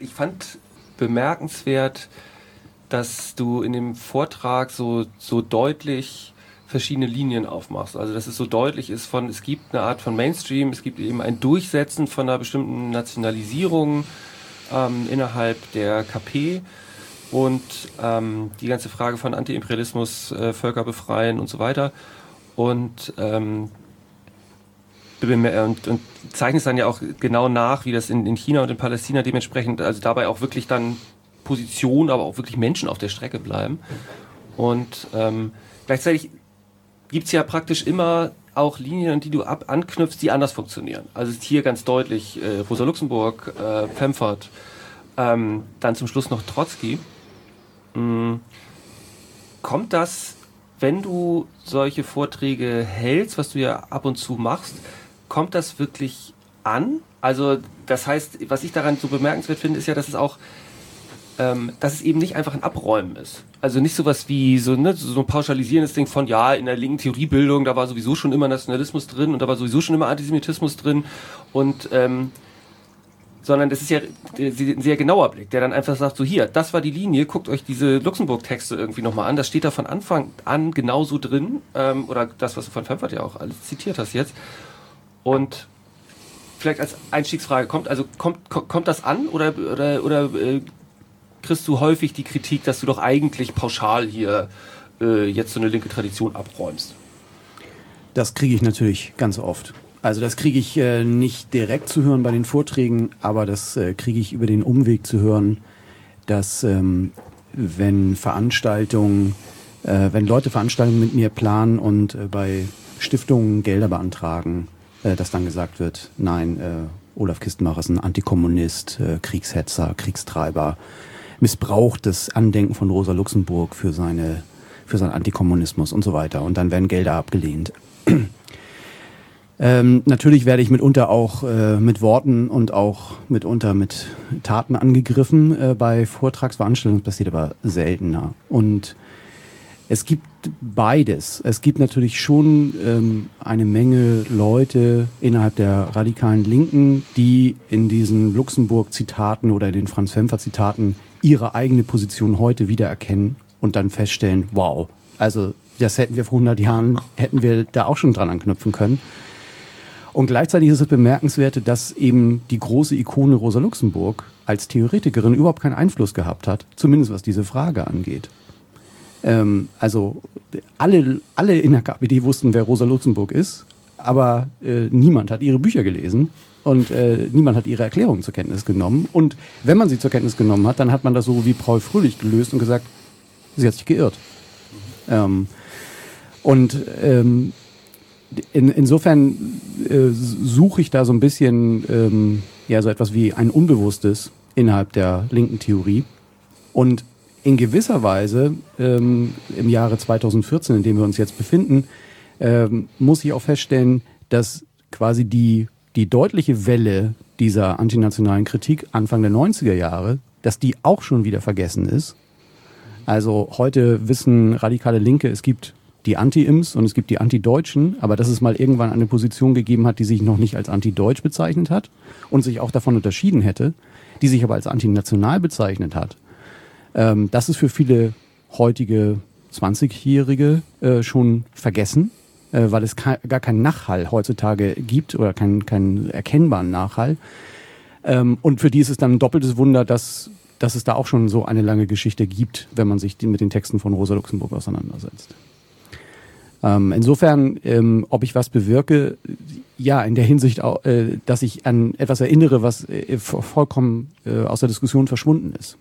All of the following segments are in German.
ich fand bemerkenswert, dass du in dem Vortrag so deutlich verschiedene Linien aufmachst. Also dass es so deutlich ist es gibt eine Art von Mainstream, es gibt eben ein Durchsetzen von einer bestimmten Nationalisierung innerhalb der KP und die ganze Frage von Antiimperialismus, Völker befreien und so weiter. Und zeichnet dann ja auch genau nach, wie das in China und in Palästina dementsprechend, also dabei auch wirklich dann Positionen, aber auch wirklich Menschen auf der Strecke bleiben. Und gleichzeitig gibt es ja praktisch immer auch Linien, an die du anknüpfst, die anders funktionieren. Also hier ganz deutlich Rosa Luxemburg, Pfemfert, dann zum Schluss noch Trotzki. Kommt das, wenn du solche Vorträge hältst, was du ja ab und zu machst, kommt das wirklich an? Also das heißt, was ich daran so bemerkenswert finde, ist ja, dass es eben nicht einfach ein Abräumen ist. Also nicht sowas wie so ein pauschalisierendes Ding von, ja, in der linken Theoriebildung, da war sowieso schon immer Nationalismus drin und da war sowieso schon immer Antisemitismus drin und sondern das ist ja ein sehr genauer Blick, der dann einfach sagt, so hier, das war die Linie, guckt euch diese Luxemburg-Texte irgendwie nochmal an, das steht da von Anfang an genauso drin, oder das, was du von Pfemfert ja auch alles zitiert hast jetzt. Und vielleicht als Einstiegsfrage, kommt das an oder kriegst du häufig die Kritik, dass du doch eigentlich pauschal hier jetzt so eine linke Tradition abräumst? Das kriege ich natürlich ganz oft. Also das kriege ich nicht direkt zu hören bei den Vorträgen, aber das kriege ich über den Umweg zu hören, dass wenn Leute Veranstaltungen mit mir planen und bei Stiftungen Gelder beantragen, dass dann gesagt wird, nein, Olaf Kistenmacher ist ein Antikommunist, Kriegshetzer, Kriegstreiber, missbraucht das Andenken von Rosa Luxemburg für seinen Antikommunismus und so weiter. Und dann werden Gelder abgelehnt. Natürlich werde ich mitunter auch mit Worten und auch mitunter mit Taten angegriffen bei Vortragsveranstaltungen. Das passiert aber seltener. Und es gibt beides. Es gibt natürlich schon eine Menge Leute innerhalb der radikalen Linken, die in diesen Luxemburg-Zitaten oder in den Franz Pfemfert-Zitaten ihre eigene Position heute wiedererkennen und dann feststellen, wow, also das hätten wir vor 100 Jahren, hätten wir da auch schon dran anknüpfen können. Und gleichzeitig ist es bemerkenswert, dass eben die große Ikone Rosa Luxemburg als Theoretikerin überhaupt keinen Einfluss gehabt hat, zumindest was diese Frage angeht. Also alle in der KPD wussten, wer Rosa Luxemburg ist, aber niemand hat ihre Bücher gelesen und niemand hat ihre Erklärungen zur Kenntnis genommen. Und wenn man sie zur Kenntnis genommen hat, dann hat man das so wie Paul Fröhlich gelöst und gesagt, sie hat sich geirrt. Insofern suche ich da so ein bisschen so etwas wie ein Unbewusstes innerhalb der linken Theorie. Und in gewisser Weise im Jahre 2014, in dem wir uns jetzt befinden, muss ich auch feststellen, dass quasi die deutliche Welle dieser antinationalen Kritik Anfang der 90er Jahre, dass die auch schon wieder vergessen ist. Also heute wissen radikale Linke, es gibt die Anti-Ims und es gibt die Anti-Deutschen, aber dass es mal irgendwann eine Position gegeben hat, die sich noch nicht als Anti-Deutsch bezeichnet hat und sich auch davon unterschieden hätte, die sich aber als antinational bezeichnet hat. Das ist für viele heutige 20-Jährige schon vergessen, weil es gar keinen Nachhall heutzutage gibt oder keinen erkennbaren Nachhall. Und für die ist es dann ein doppeltes Wunder, dass es da auch schon so eine lange Geschichte gibt, wenn man sich mit den Texten von Rosa Luxemburg auseinandersetzt. Insofern, ob ich was bewirke, ja, in der Hinsicht auch, dass ich an etwas erinnere, was vollkommen aus der Diskussion verschwunden ist.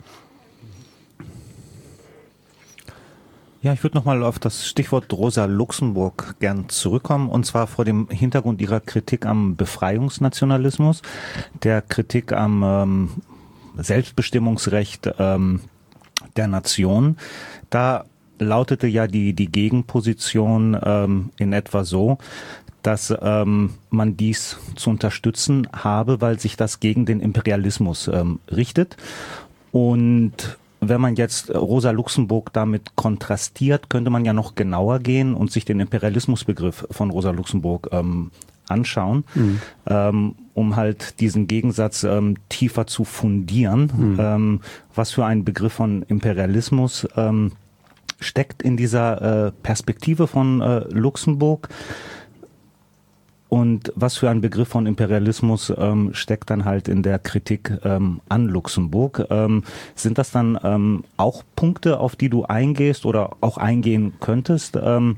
Ja, ich würde nochmal auf das Stichwort Rosa Luxemburg gern zurückkommen, und zwar vor dem Hintergrund Ihrer Kritik am Befreiungsnationalismus, der Kritik am Selbstbestimmungsrecht der Nation. Da lautete ja die Gegenposition in etwa so, dass man dies zu unterstützen habe, weil sich das gegen den Imperialismus richtet. Und wenn man jetzt Rosa Luxemburg damit kontrastiert, könnte man ja noch genauer gehen und sich den Imperialismusbegriff von Rosa Luxemburg anschauen. um halt diesen Gegensatz tiefer zu fundieren. Was für ein Begriff von Imperialismus steckt in dieser Perspektive von Luxemburg? Und was für ein Begriff von Imperialismus steckt dann halt in der Kritik an Luxemburg? Sind das dann auch Punkte, auf die du eingehst oder auch eingehen könntest?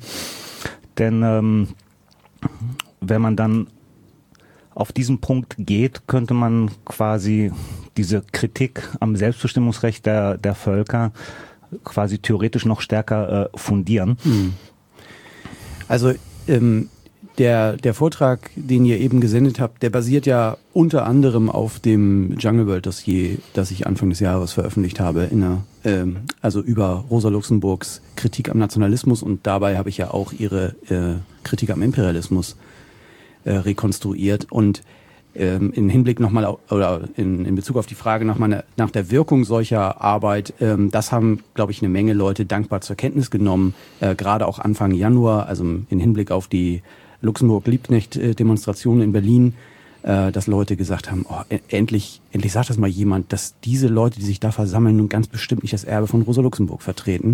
Denn wenn man dann auf diesen Punkt geht, könnte man quasi diese Kritik am Selbstbestimmungsrecht der Völker quasi theoretisch noch stärker fundieren. Also der Vortrag, den ihr eben gesendet habt, der basiert ja unter anderem auf dem Jungle World Dossier, das ich Anfang des Jahres veröffentlicht habe, also über Rosa Luxemburgs Kritik am Nationalismus, und dabei habe ich ja auch ihre Kritik am Imperialismus rekonstruiert, und in Hinblick nochmal oder in Bezug auf die Frage nach der Wirkung solcher Arbeit, das haben, glaube ich, eine Menge Leute dankbar zur Kenntnis genommen, gerade auch Anfang Januar, also in Hinblick auf die Luxemburg-Liebknecht-Demonstrationen in Berlin, dass Leute gesagt haben, endlich sagt das mal jemand, dass diese Leute, die sich da versammeln, nun ganz bestimmt nicht das Erbe von Rosa Luxemburg vertreten.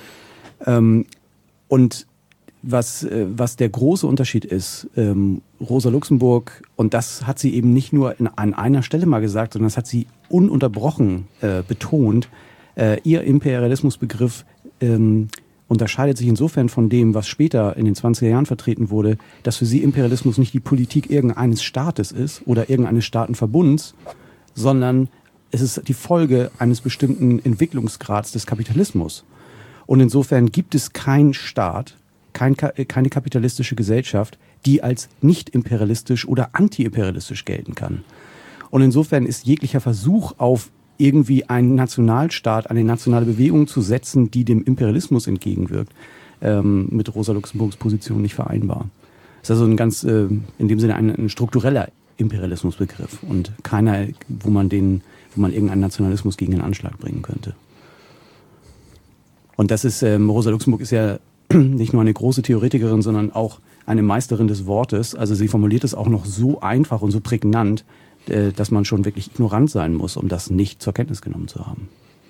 Und was der große Unterschied ist, Rosa Luxemburg, und das hat sie eben nicht nur an einer Stelle mal gesagt, sondern das hat sie ununterbrochen betont, ihr Imperialismusbegriff unterscheidet sich insofern von dem, was später in den 20er Jahren vertreten wurde, dass für sie Imperialismus nicht die Politik irgendeines Staates ist oder irgendeines Staatenverbunds, sondern es ist die Folge eines bestimmten Entwicklungsgrads des Kapitalismus. Und insofern gibt es keinen Staat, keine kapitalistische Gesellschaft, die als nicht imperialistisch oder anti-imperialistisch gelten kann. Und insofern ist jeglicher Versuch auf irgendwie einen Nationalstaat, eine nationale Bewegung zu setzen, die dem Imperialismus entgegenwirkt, mit Rosa Luxemburgs Position nicht vereinbar. Das ist also ein ganz, in dem Sinne ein struktureller Imperialismusbegriff und keiner, wo man irgendeinen Nationalismus gegen den Anschlag bringen könnte. Und das ist, Rosa Luxemburg ist ja nicht nur eine große Theoretikerin, sondern auch eine Meisterin des Wortes. Also sie formuliert es auch noch so einfach und so prägnant, dass man schon wirklich ignorant sein muss, um das nicht zur Kenntnis genommen zu haben.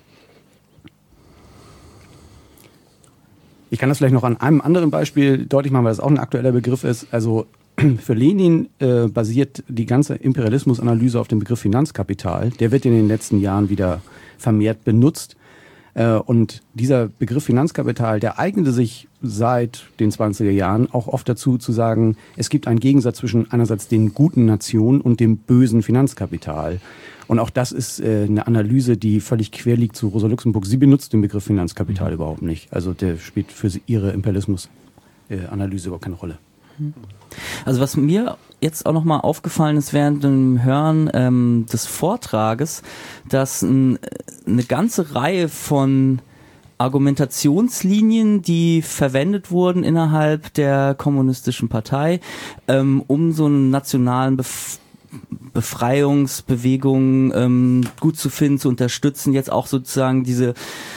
Ich kann das vielleicht noch an einem anderen Beispiel deutlich machen, weil das auch ein aktueller Begriff ist. Also für Lenin basiert die ganze Imperialismusanalyse auf dem Begriff Finanzkapital. Der wird in den letzten Jahren wieder vermehrt benutzt. Und dieser Begriff Finanzkapital, der eignete sich seit den 20er Jahren auch oft dazu zu sagen, es gibt einen Gegensatz zwischen einerseits den guten Nationen und dem bösen Finanzkapital. Und auch das ist eine Analyse, die völlig quer liegt zu Rosa Luxemburg. Sie benutzt den Begriff Finanzkapital überhaupt nicht. Also der spielt für ihre Imperialismus-Analyse überhaupt keine Rolle. Also was mir jetzt auch nochmal aufgefallen ist während dem Hören des Vortrages, dass eine ganze Reihe von Argumentationslinien, die verwendet wurden innerhalb der kommunistischen Partei, um so einen nationalen Befreiungsbewegung gut zu finden, zu unterstützen, jetzt auch sozusagen diese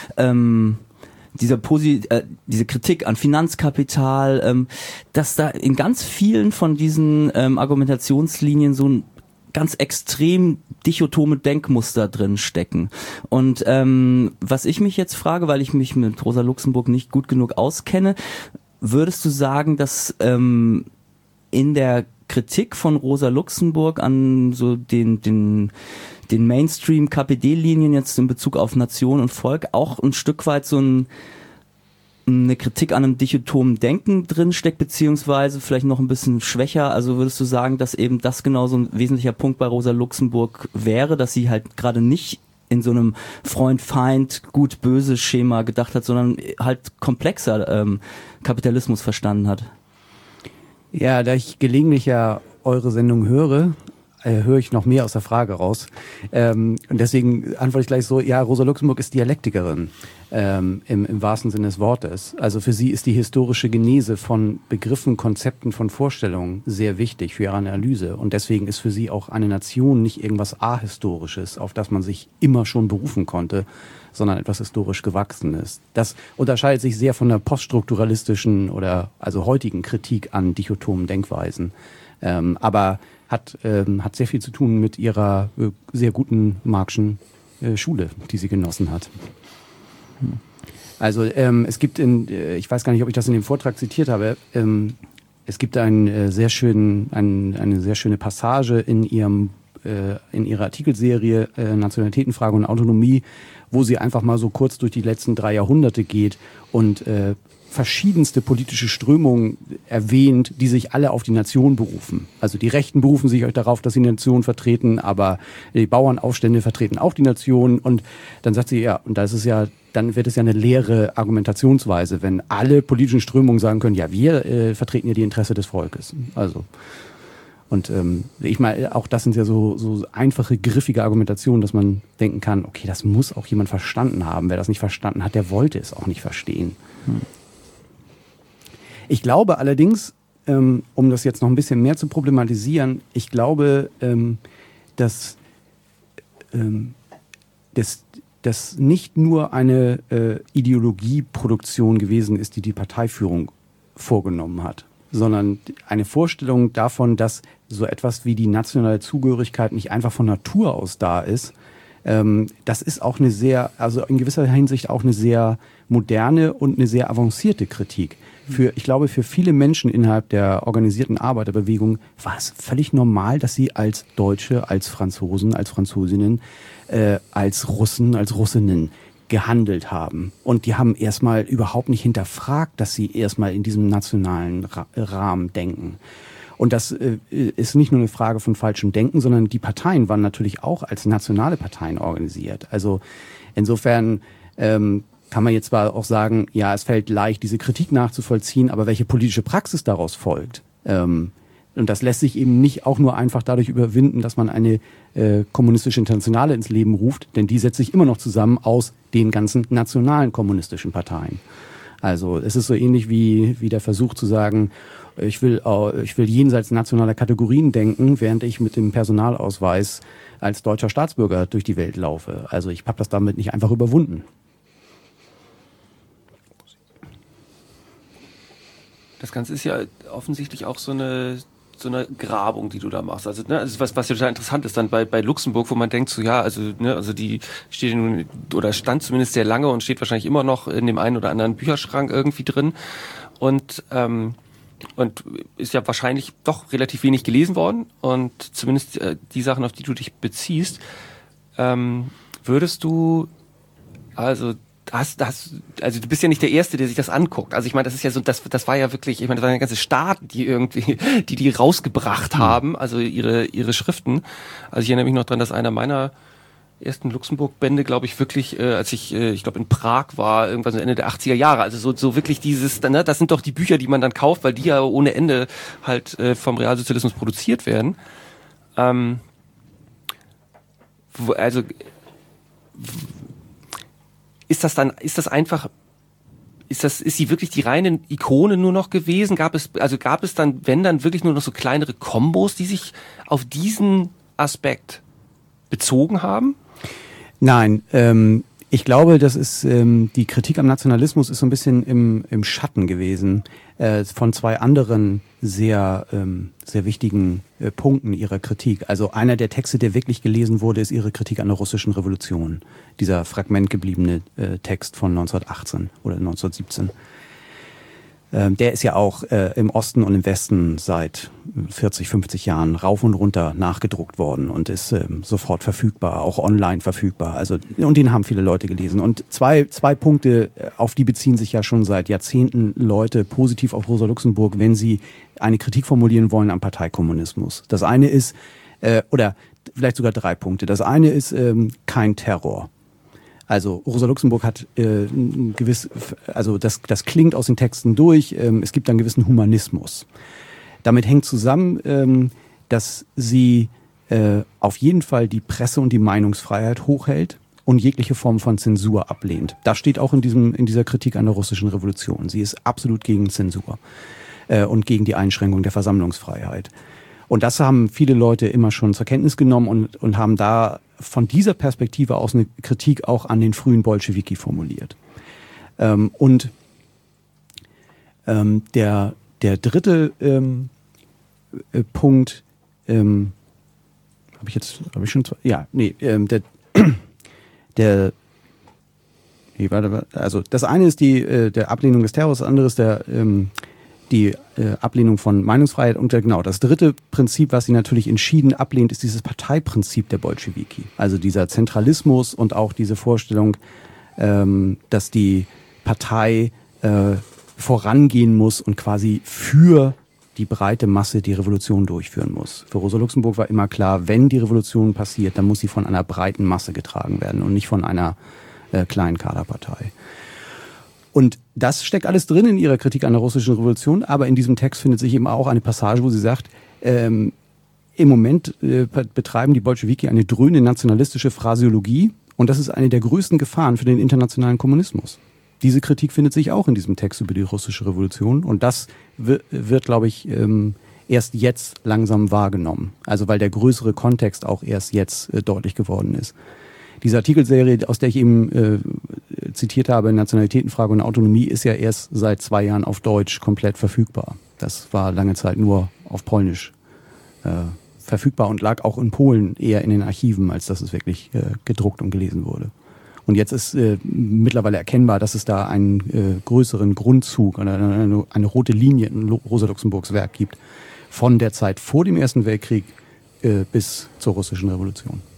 Kritik an Finanzkapital, dass da in ganz vielen von diesen Argumentationslinien so ein ganz extrem dichotome Denkmuster drin stecken. Und was ich mich jetzt frage, weil ich mich mit Rosa Luxemburg nicht gut genug auskenne, würdest du sagen, dass in der Kritik von Rosa Luxemburg an so den Mainstream-KPD-Linien jetzt in Bezug auf Nation und Volk auch ein Stück weit so eine Kritik an einem dichotomen Denken drinsteckt, beziehungsweise vielleicht noch ein bisschen schwächer? Also würdest du sagen, dass eben das genau so ein wesentlicher Punkt bei Rosa Luxemburg wäre, dass sie halt gerade nicht in so einem Freund-Feind, gut-böse Schema gedacht hat, sondern halt komplexer Kapitalismus verstanden hat? Ja, da ich gelegentlich ja eure Sendung höre ich noch mehr aus der Frage raus. Und deswegen antworte ich gleich so, ja, Rosa Luxemburg ist Dialektikerin im wahrsten Sinne des Wortes. Also für sie ist die historische Genese von Begriffen, Konzepten, von Vorstellungen sehr wichtig für ihre Analyse. Und deswegen ist für sie auch eine Nation nicht irgendwas Ahistorisches, auf das man sich immer schon berufen konnte, sondern etwas historisch Gewachsenes. Das unterscheidet sich sehr von der poststrukturalistischen oder also heutigen Kritik an dichotomen Denkweisen. Aber hat sehr viel zu tun mit ihrer sehr guten Marxischen Schule, die sie genossen hat. Also es gibt ich weiß gar nicht, ob ich das in dem Vortrag zitiert habe, es gibt eine sehr schöne Passage in ihrer Artikelserie Nationalitätenfrage und Autonomie, wo sie einfach mal so kurz durch die letzten 3 Jahrhunderte geht und verschiedenste politische Strömungen erwähnt, die sich alle auf die Nation berufen. Also die Rechten berufen sich darauf, dass sie die Nation vertreten, aber die Bauernaufstände vertreten auch die Nation. Und dann sagt sie, ja, und dann wird es ja eine leere Argumentationsweise, wenn alle politischen Strömungen sagen können, ja, wir vertreten ja die Interesse des Volkes. Also und ich meine, auch das sind ja so einfache, griffige Argumentationen, dass man denken kann, okay, das muss auch jemand verstanden haben. Wer das nicht verstanden hat, der wollte es auch nicht verstehen. Ich glaube allerdings, um das jetzt noch ein bisschen mehr zu problematisieren, ich glaube, dass das nicht nur eine Ideologieproduktion gewesen ist, die Parteiführung vorgenommen hat, sondern eine Vorstellung davon, dass so etwas wie die nationale Zugehörigkeit nicht einfach von Natur aus da ist. Das ist auch also in gewisser Hinsicht auch eine sehr moderne und eine sehr avancierte Kritik. Ich glaube, für viele Menschen innerhalb der organisierten Arbeiterbewegung war es völlig normal, dass sie als Deutsche, als Franzosen, als Französinnen, als Russen, als Russinnen gehandelt haben. Und die haben erstmal überhaupt nicht hinterfragt, dass sie erstmal in diesem nationalen Rahmen denken. Und das ist nicht nur eine Frage von falschem Denken, sondern die Parteien waren natürlich auch als nationale Parteien organisiert. Also insofern kann man jetzt zwar auch sagen, ja, es fällt leicht, diese Kritik nachzuvollziehen, aber welche politische Praxis daraus folgt, und das lässt sich eben nicht auch nur einfach dadurch überwinden, dass man eine kommunistische Internationale ins Leben ruft, denn die setzt sich immer noch zusammen aus den ganzen nationalen kommunistischen Parteien. Also es ist so ähnlich wie der Versuch zu sagen, ich will jenseits nationaler Kategorien denken, während ich mit dem Personalausweis als deutscher Staatsbürger durch die Welt laufe. Also ich habe das damit nicht einfach überwunden. Das Ganze ist ja offensichtlich auch so eine Grabung, die du da machst. Also, ne, also was ja total interessant ist dann bei Luxemburg, wo man denkt so, ja, also, ne, also die steht nun, oder stand zumindest sehr lange und steht wahrscheinlich immer noch in dem einen oder anderen Bücherschrank irgendwie drin und ist ja wahrscheinlich doch relativ wenig gelesen worden und zumindest die Sachen, auf die du dich beziehst, würdest du, also du bist ja nicht der Erste, der sich das anguckt. Also ich meine, das ist ja so, das war ja wirklich, ich meine, das waren ja ganze Staaten, die rausgebracht haben, also ihre Schriften. Also ich erinnere mich noch dran, dass einer meiner ersten Luxemburg-Bände, glaube ich, wirklich, als ich glaube in Prag war, irgendwann so Ende der 80er Jahre. Also so wirklich dieses, ne, das sind doch die Bücher, die man dann kauft, weil die ja ohne Ende halt vom Realsozialismus produziert werden. Ist sie wirklich die reine Ikone nur noch gewesen? Gab es dann, wenn dann wirklich nur noch so kleinere Kombos, die sich auf diesen Aspekt bezogen haben? Nein, ich glaube, das ist die Kritik am Nationalismus ist so ein bisschen im Schatten gewesen von 2 anderen sehr wichtigen Punkten ihrer Kritik. Also einer der Texte, der wirklich gelesen wurde, ist ihre Kritik an der russischen Revolution. Dieser fragmentgebliebene Text von 1918 oder 1917. Der ist ja auch im Osten und im Westen seit 40, 50 Jahren rauf und runter nachgedruckt worden und ist sofort verfügbar, auch online verfügbar. Also, und den haben viele Leute gelesen. Und zwei Punkte, auf die beziehen sich ja schon seit Jahrzehnten Leute positiv auf Rosa Luxemburg, wenn sie eine Kritik formulieren wollen am Parteikommunismus. Das eine ist, oder vielleicht sogar 3 Punkte. Das eine ist kein Terror. Also Rosa Luxemburg hat das klingt aus den Texten durch, es gibt einen gewissen Humanismus. Damit hängt zusammen, dass sie auf jeden Fall die Presse- und die Meinungsfreiheit hochhält und jegliche Form von Zensur ablehnt. Das steht auch in dieser Kritik an der russischen Revolution. Sie ist absolut gegen Zensur und gegen die Einschränkung der Versammlungsfreiheit. Und das haben viele Leute immer schon zur Kenntnis genommen und haben da von dieser Perspektive aus eine Kritik auch an den frühen Bolschewiki formuliert. Der dritte Punkt Also das eine ist der Ablehnung des Terrors, das andere ist die Ablehnung von Meinungsfreiheit und genau, das dritte Prinzip, was sie natürlich entschieden ablehnt, ist dieses Parteiprinzip der Bolschewiki. Also dieser Zentralismus und auch diese Vorstellung, dass die Partei vorangehen muss und quasi für die breite Masse die Revolution durchführen muss. Für Rosa Luxemburg war immer klar, wenn die Revolution passiert, dann muss sie von einer breiten Masse getragen werden und nicht von einer kleinen Kaderpartei. Und das steckt alles drin in ihrer Kritik an der russischen Revolution, aber in diesem Text findet sich eben auch eine Passage, wo sie sagt, im Moment betreiben die Bolschewiki eine dröhnende nationalistische Phraseologie und das ist eine der größten Gefahren für den internationalen Kommunismus. Diese Kritik findet sich auch in diesem Text über die russische Revolution und das wird, glaube ich, erst jetzt langsam wahrgenommen. Also weil der größere Kontext auch erst jetzt deutlich geworden ist. Diese Artikelserie, aus der ich eben zitiert habe, Nationalitätenfrage und Autonomie, ist ja erst seit 2 Jahren auf Deutsch komplett verfügbar. Das war lange Zeit nur auf Polnisch verfügbar und lag auch in Polen eher in den Archiven, als dass es wirklich gedruckt und gelesen wurde. Und jetzt ist mittlerweile erkennbar, dass es da einen größeren Grundzug, eine rote Linie in Rosa Luxemburgs Werk gibt, von der Zeit vor dem Ersten Weltkrieg bis zur russischen Revolution.